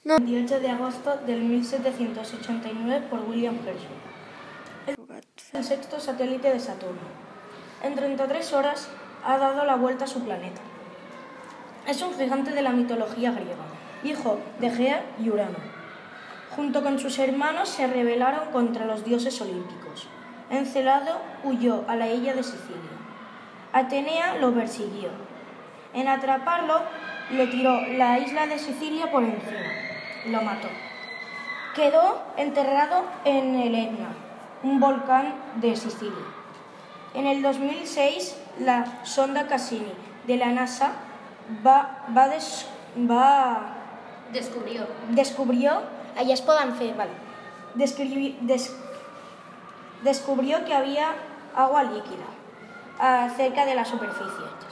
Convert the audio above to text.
28 de agosto del 1789 por William Herschel. El sexto satélite de Saturno. En 33 horas ha dado la vuelta a su planeta. Es un gigante de la mitología griega, hijo de Gea y Urano. Junto con sus hermanos se rebelaron contra los dioses olímpicos. Encelado huyó a la isla de Sicilia. Atenea lo persiguió. En atraparlo, le tiró la isla de Sicilia por encima. Lo mató. Quedó enterrado en el Etna, un volcán de Sicilia. En el 2006, la sonda Cassini de la NASA descubrió que había agua líquida cerca de la superficie.